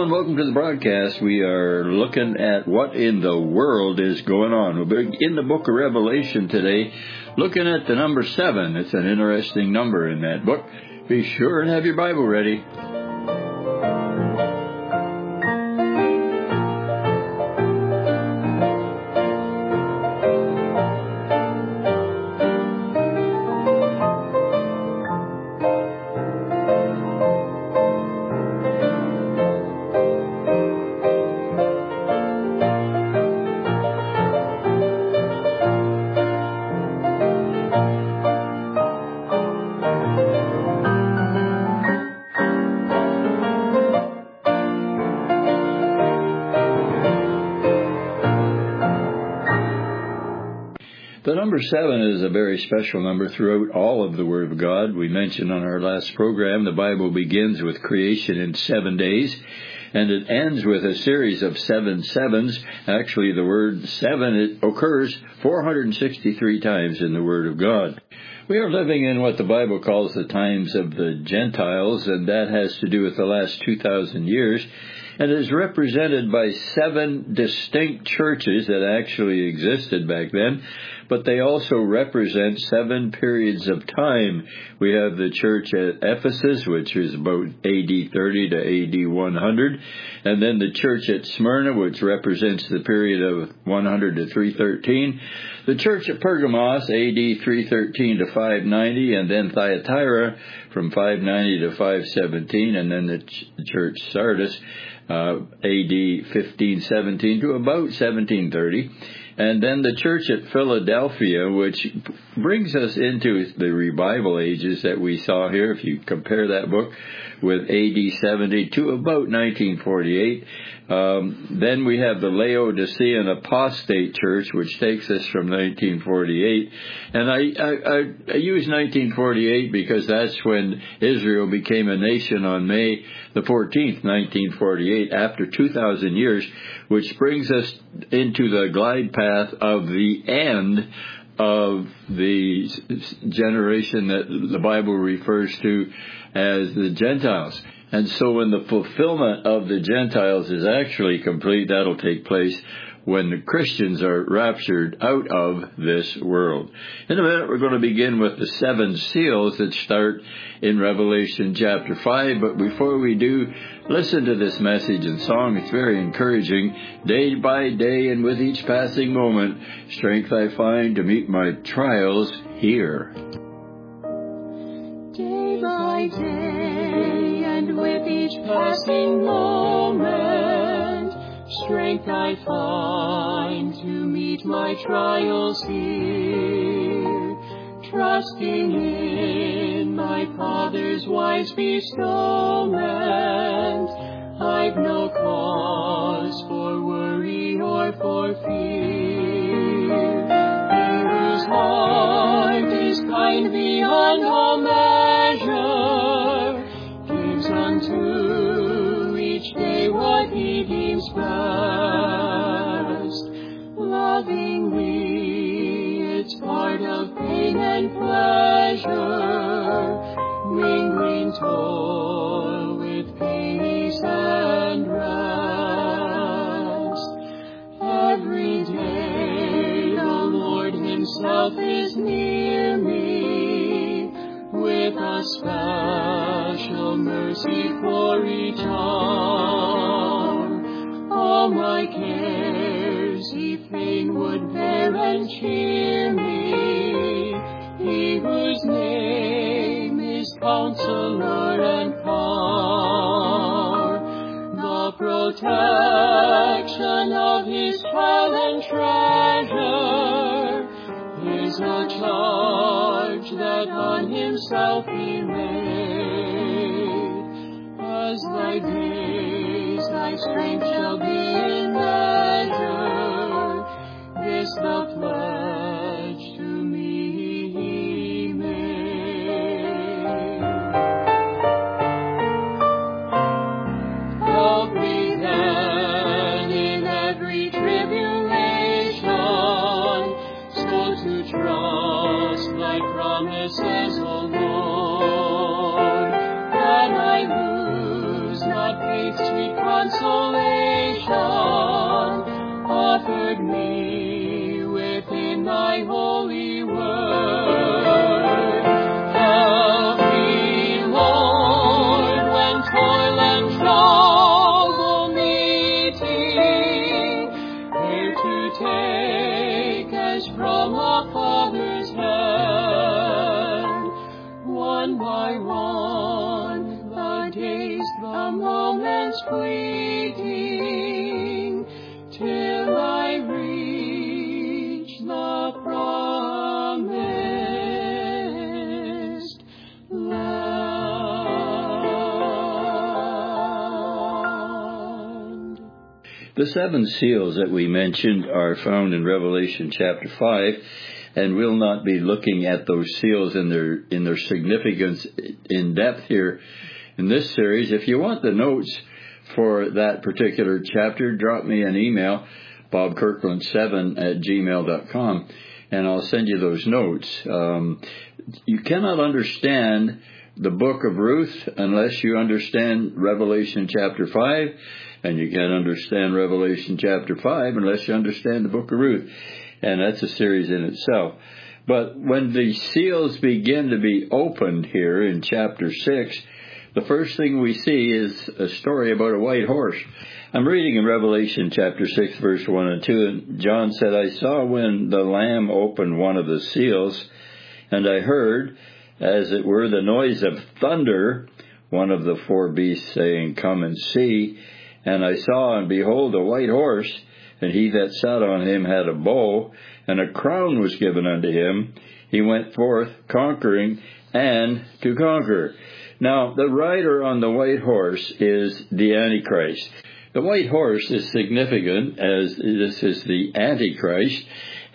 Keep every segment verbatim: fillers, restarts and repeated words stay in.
and welcome to the broadcast. We are looking at what in the world is going on. We'll be in the book of Revelation today, looking at the number seven. It's an interesting number in that book. Be sure and have your Bible ready. The number seven is a very special number throughout all of the Word of God. We mentioned on our last program the Bible begins with creation in seven days, and it ends with a series of seven sevens. Actually, the word seven it occurs four hundred sixty-three times in the Word of God. We are living in what the Bible calls the times of the Gentiles, and that has to do with the last two thousand years. And is represented by seven distinct churches that actually existed back then, but they also represent seven periods of time. We have the church at Ephesus, which is about A D thirty to A D one hundred, and then the church at Smyrna, which represents the period of one hundred to three thirteen, the church at Pergamos, A D three thirteen to five ninety, and then Thyatira from five ninety to five seventeen, and then the ch- church Sardis, Uh, A D fifteen seventeen to about seventeen thirty, and then the church at Philadelphia, which brings us into the revival ages that we saw here, if you compare that book with A D seventy to about nineteen forty-eight. Um, then we have the Laodicean Apostate Church, which takes us from nineteen forty-eight. And I, I, I use nineteen forty-eight because that's when Israel became a nation on May the fourteenth, nineteen forty-eight, after two thousand years, which brings us into the glide path of the end of the generation that the Bible refers to as the Gentiles. And so when the fulfillment of the Gentiles is actually complete, that'll take place when the Christians are raptured out of this world. In a minute, we're going to begin with the seven seals that start in Revelation chapter five. But before we do, listen to this message and song. It's very encouraging. Day by day and with each passing moment, strength I find to meet my trials here. Day by day and with each passing moment, strength I find to meet my trials here. Trusting in my Father's wise bestowment, I've no cause for worry or for fear. He whose heart is kind beyond all measure gives unto each day what he deems best. Lovingly, it's part of pain and pleasure, mingling toil with peace and rest. Every day the Lord himself is near me, with a special mercy for each arm. All my cares he fain would bear and cheer me, he whose name is Counselor and Power. The protection of his child and treasure is a charge that on himself he laid. As thy days, thy strength shall be in measure, this the pledge to me he made. Help me then in every tribulation, so to trust thy promises, O Lord, that I lose not faith's sweet consolation. me within thy holy word. Help me, Lord, when toil and trouble meeting, here to take as from a father's hand, one by one, the days, the moments fleeting, till I reach the promised land. The seven seals that we mentioned are found in Revelation chapter five, and we'll not be looking at those seals in their in their significance in depth here in this series. If you want the notes for that particular chapter, drop me an email, bob kirkland seven at gmail dot com, and I'll send you those notes. Um, you cannot understand the book of Ruth unless you understand Revelation chapter five, and you can't understand Revelation chapter five unless you understand the book of Ruth. And that's a series in itself. But when the seals begin to be opened here in chapter six, the first thing we see is a story about a white horse. I'm reading in Revelation chapter six, verse one and two, and John said, I saw when the Lamb opened one of the seals, and I heard, as it were, the noise of thunder, one of the four beasts saying, Come and see. And I saw, and behold, a white horse, and he that sat on him had a bow, and a crown was given unto him. He went forth conquering and to conquer. Now, the rider on the white horse is the Antichrist. The white horse is significant, as this is the Antichrist.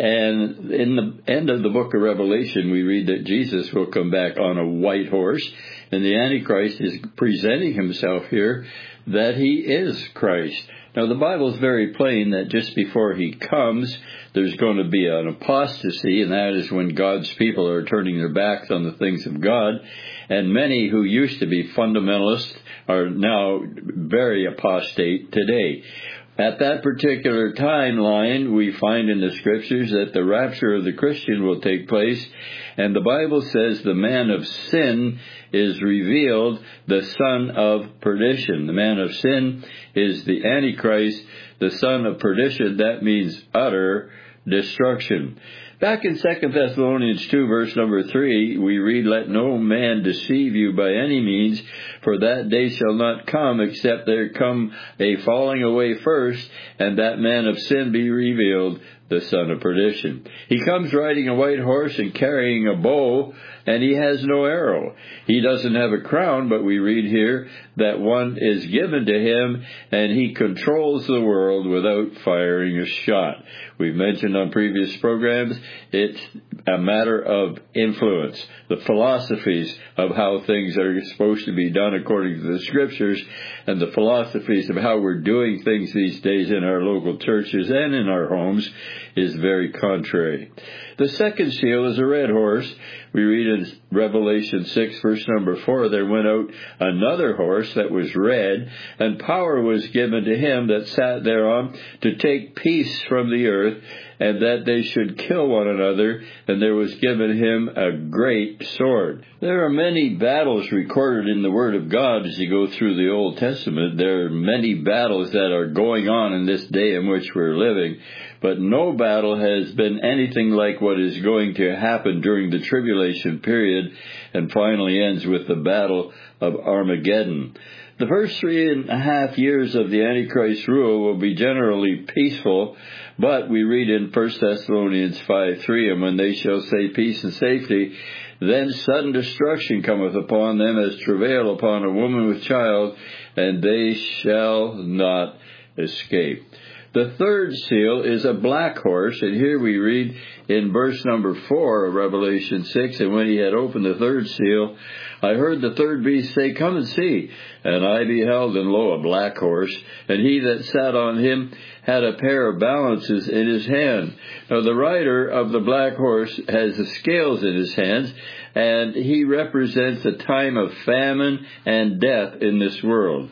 And in the end of the book of Revelation, we read that Jesus will come back on a white horse. And the Antichrist is presenting himself here that he is Christ. Now, the Bible is very plain that just before he comes, there's going to be an apostasy, and that is when God's people are turning their backs on the things of God. And many who used to be fundamentalists are now very apostate today. At that particular timeline, we find in the Scriptures that the rapture of the Christian will take place, and the Bible says the man of sin is revealed, the son of perdition. The man of sin is the Antichrist, the son of perdition. That means utter destruction. Back in Second Thessalonians two, verse number three, we read, Let no man deceive you by any means, for that day shall not come, except there come a falling away first, and that man of sin be revealed, the son of perdition. He comes riding a white horse and carrying a bow, and he has no arrow. He doesn't have a crown, but we read here that one is given to him, and he controls the world without firing a shot. We've mentioned on previous programs, it's a matter of influence, the philosophies of how things are supposed to be done according to the Scriptures, and the philosophies of how we're doing things these days in our local churches and in our homes is very contrary. The second seal is a red horse. We read in Revelation six, verse number four, there went out another horse that was red, and power was given to him that sat thereon to take peace from the earth, and that they should kill one another, and there was given him a great sword. There are many battles recorded in the Word of God as you go through the Old Testament. There are many battles that are going on in this day in which we're living, but no battle has been anything like what is going to happen during the tribulation period, and finally ends with the battle of Armageddon. The first three and a half years of the Antichrist rule will be generally peaceful, but we read in First Thessalonians five three, and when they shall say peace and safety, then sudden destruction cometh upon them as travail upon a woman with child, and they shall not escape. The third seal is a black horse, and here we read in verse number four of Revelation six, and when he had opened the third seal, I heard the third beast say, Come and see. And I beheld, and lo, a black horse, and he that sat on him had a pair of balances in his hand. Now the rider of the black horse has the scales in his hands, and he represents a time of famine and death in this world.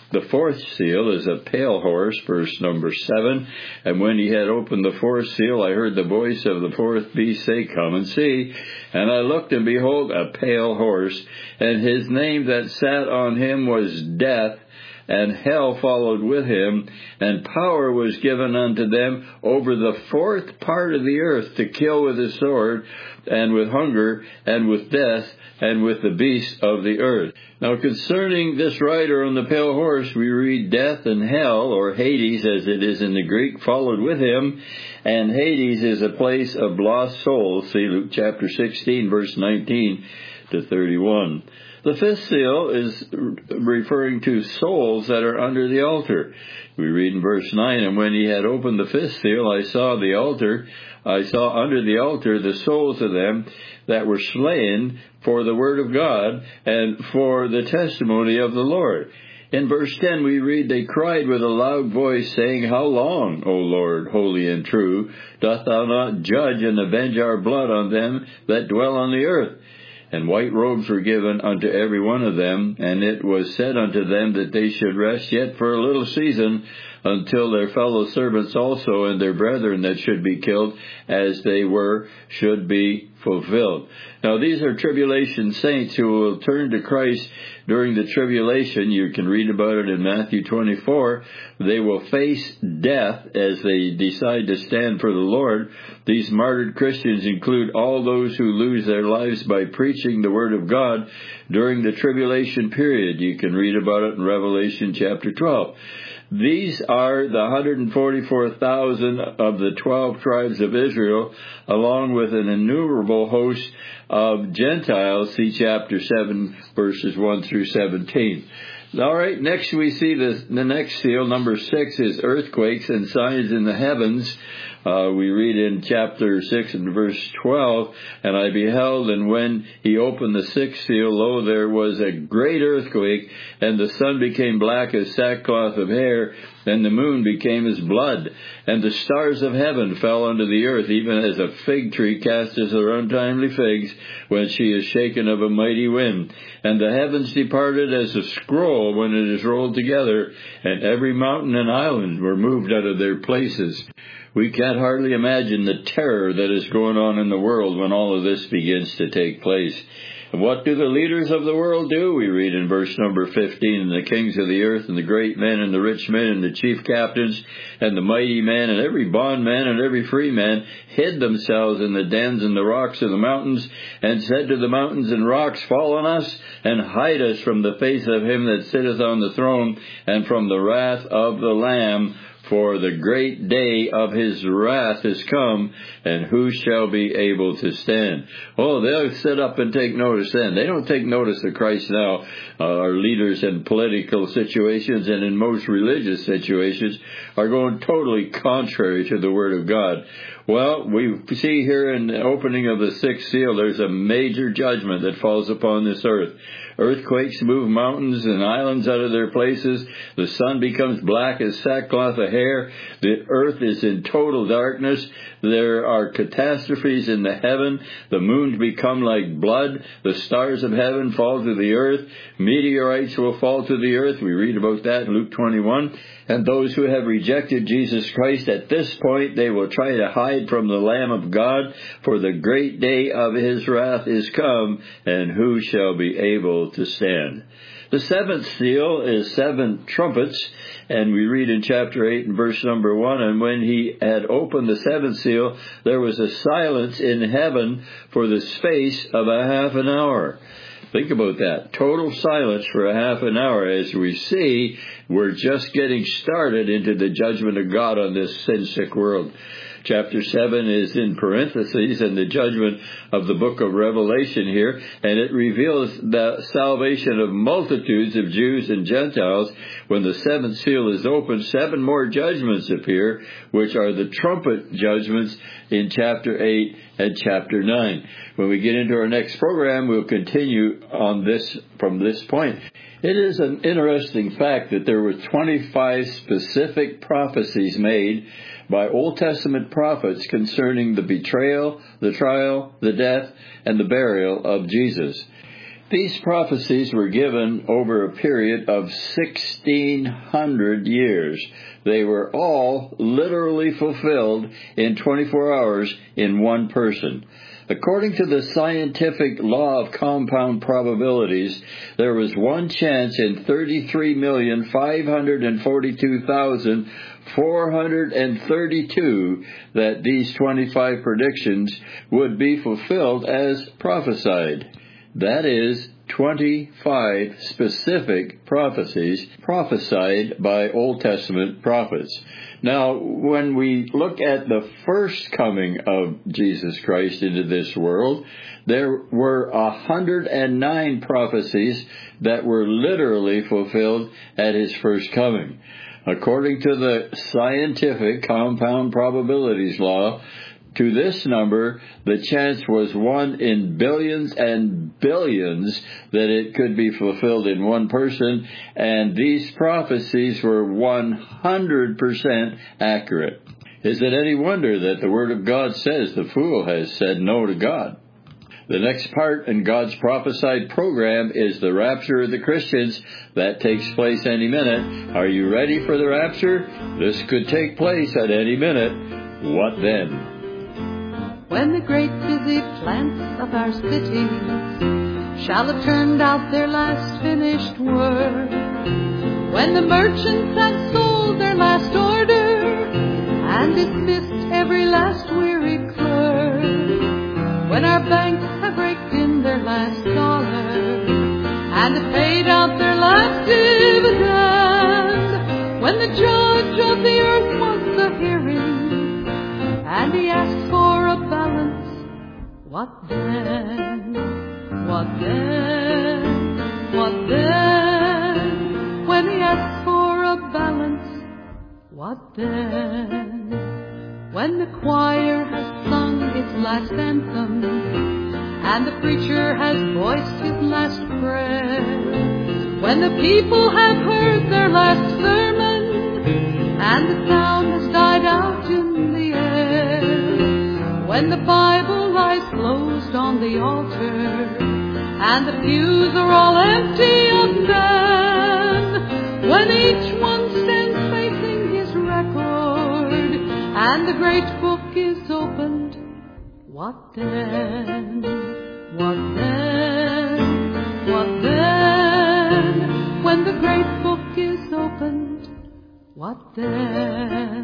The fourth seal is a pale horse, verse number seven. And when he had opened the fourth seal, I heard the voice of the fourth beast say, Come and see. And I looked, and behold, a pale horse, and his name that sat on him was Death, and hell followed with him, and power was given unto them over the fourth part of the earth to kill with the sword, and with hunger, and with death, and with the beasts of the earth. Now concerning this rider on the pale horse, we read death and hell, or Hades as it is in the Greek, followed with him, and Hades is a place of lost souls. See Luke chapter sixteen, verse nineteen to thirty-one. The fifth seal is referring to souls that are under the altar. We read in verse nine, And when he had opened the fifth seal, I saw the altar, I saw under the altar the souls of them that were slain for the word of God and for the testimony of the Lord. In verse ten we read, They cried with a loud voice, saying, How long, O Lord, holy and true, dost thou not judge and avenge our blood on them that dwell on the earth? And white robes were given unto every one of them, and it was said unto them that they should rest yet for a little season, until their fellow servants also and their brethren that should be killed, as they were, should be fulfilled. Now these are tribulation saints who will turn to Christ during the tribulation. You can read about it in Matthew twenty-four. They will face death as they decide to stand for the Lord. These martyred Christians include all those who lose their lives by preaching the Word of God during the tribulation period. You can read about it in Revelation chapter twelve. These are the one hundred forty-four thousand of the twelve tribes of Israel, along with an innumerable host of Gentiles. See chapter seven, verses one through seventeen. All right, next we see the, the next seal, number six, is earthquakes and signs in the heavens. Uh, we read in chapter six and verse twelve, And I beheld, and when he opened the sixth seal, lo, there was a great earthquake, and the sun became black as sackcloth of hair, and the moon became as blood, and the stars of heaven fell unto the earth, even as a fig tree casteth her untimely figs, when she is shaken of a mighty wind. And the heavens departed as a scroll when it is rolled together, and every mountain and island were moved out of their places. We can't hardly imagine the terror that is going on in the world when all of this begins to take place. And what do the leaders of the world do? We read in verse number fifteen, And the kings of the earth, and the great men, and the rich men, and the chief captains, and the mighty men, and every bondman, and every free man, hid themselves in the dens and the rocks of the mountains, and said to the mountains and rocks, Fall on us, and hide us from the face of him that sitteth on the throne, and from the wrath of the Lamb. For the great day of his wrath is come, and who shall be able to stand? Oh, they'll sit up and take notice then. They don't take notice of Christ now. Uh, our leaders in political situations and in most religious situations are going totally contrary to the Word of God. Well, we see here in the opening of the sixth seal, there's a major judgment that falls upon this earth. Earthquakes move mountains and islands out of their places. The sun becomes black as sackcloth of hair. The earth is in total darkness. There are catastrophes in the heaven. The moons become like blood. The stars of heaven fall to the earth. Meteorites will fall to the earth. We read about that in Luke twenty-one. And those who have rejected Jesus Christ at this point, they will try to hide from the Lamb of God, for the great day of his wrath is come, and who shall be able to stand? The seventh seal is seven trumpets, and we read in chapter eight and verse number one, And when he had opened the seventh seal, there was a silence in heaven for the space of a half an hour. Think about that. Total silence for a half an hour. As we see, we're just getting started into the judgment of God on this sin-sick world. Chapter seven is in parentheses in the judgment of the book of Revelation here, and it reveals the salvation of multitudes of Jews and Gentiles. When the seventh seal is opened, seven more judgments appear, which are the trumpet judgments in chapter eight and chapter nine. When we get into our next program, we'll continue on this from this point. It is an interesting fact that there were twenty-five specific prophecies made by Old Testament prophets concerning the betrayal, the trial, the death, and the burial of Jesus. These prophecies were given over a period of sixteen hundred years. They were all literally fulfilled in twenty-four hours in one person. According to the scientific law of compound probabilities, there was one chance in thirty-three million five hundred forty-two thousand four hundred thirty-two that these twenty-five predictions would be fulfilled as prophesied. That is, twenty-five specific prophecies prophesied by Old Testament prophets. Now, when we look at the first coming of Jesus Christ into this world, there were one hundred nine prophecies that were literally fulfilled at his first coming. According to the scientific compound probabilities law, to this number, the chance was one in billions and billions that it could be fulfilled in one person, and these prophecies were one hundred percent accurate. Is it any wonder that the Word of God says the fool has said no to God? The next part in God's prophesied program is the rapture of the Christians. That takes place any minute. Are you ready for the rapture? This could take place at any minute. What then? When the great busy plants of our cities shall have turned out their last finished work, when the merchants have sold their last order and dismissed every last weary clerk, when our banks have raked in their last dollar and have paid out their last dividend, when the judge of the earth wants a hearing and he asks for a balance, what then? What then? What then? When he asks for a balance, what then? When the choir has sung its last anthem and the preacher has voiced his last prayer, when the people have heard their last sermon and the sound has died out in the air, when the Bible lies closed on the altar and the pews are all empty of men, when each one stands facing his record and the great book is opened, what then? What then? What then? When the great book is opened, what then?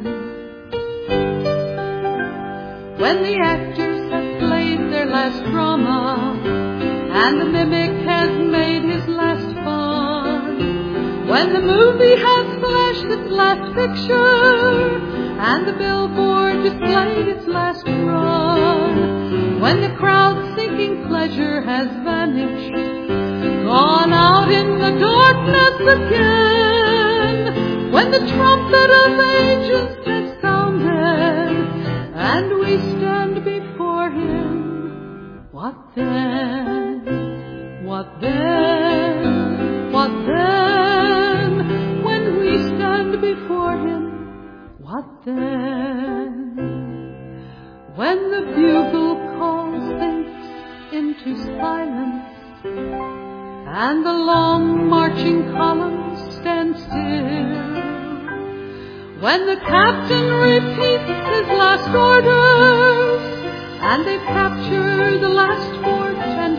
When the actors have played their last drama and the mimic has made his last fun, when the movie has flashed its last picture and the billboard displayed its last run, when the crowd seeking pleasure has vanished, gone out in the darkness again, when the trumpet of ages has sounded and we stand before him, what then? What then? What then? When we stand before him, what then? When the bugle call sinks into silence and the long marching columns stand still, when the captain repeats his last orders and they capture the last fort and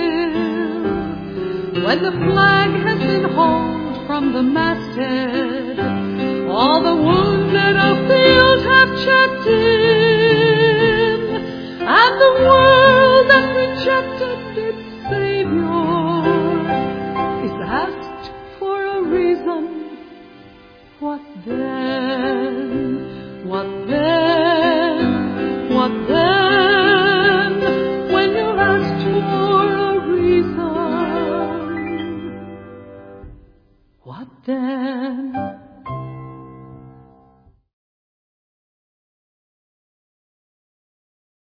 hill, when the flag has been hauled from the masthead, all the wounded afield have checked in, and the world that rejected its Savior is asked for a reason, what then? What then? What then?